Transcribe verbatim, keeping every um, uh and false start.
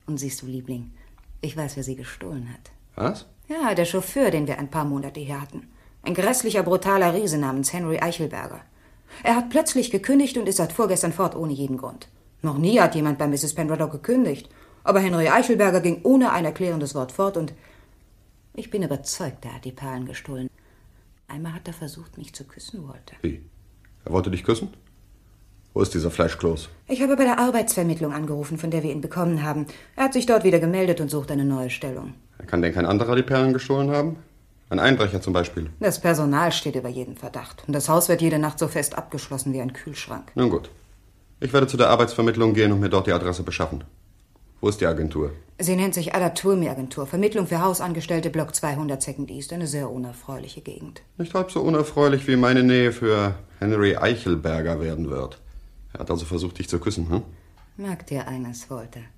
Und siehst du, Liebling, ich weiß, wer sie gestohlen hat. Was? Ja, der Chauffeur, den wir ein paar Monate hier hatten. Ein grässlicher, brutaler Riese namens Henry Eichelberger. Er hat plötzlich gekündigt und ist seit vorgestern fort ohne jeden Grund. Noch nie hat jemand bei Misses Penruddock gekündigt. Aber Henry Eichelberger ging ohne ein erklärendes Wort fort und ich bin überzeugt, er hat die Perlen gestohlen. Einmal hat er versucht, mich zu küssen, Walter. Wie? Er wollte dich küssen? Wo ist dieser Fleischkloß? Ich habe bei der Arbeitsvermittlung angerufen, von der wir ihn bekommen haben. Er hat sich dort wieder gemeldet und sucht eine neue Stellung. Kann denn kein anderer die Perlen gestohlen haben? Ein Einbrecher zum Beispiel? Das Personal steht über jeden Verdacht. Und das Haus wird jede Nacht so fest abgeschlossen wie ein Kühlschrank. Nun gut. Ich werde zu der Arbeitsvermittlung gehen und mir dort die Adresse beschaffen. Wo ist die Agentur? Sie nennt sich Adaturmi-Agentur. Vermittlung für Hausangestellte, Block zweihundert, Second East. Eine sehr unerfreuliche Gegend. Nicht halb so unerfreulich, wie meine Nähe für Henry Eichelberger werden wird. Er hat also versucht, dich zu küssen, hm? Merk dir eines, Walter.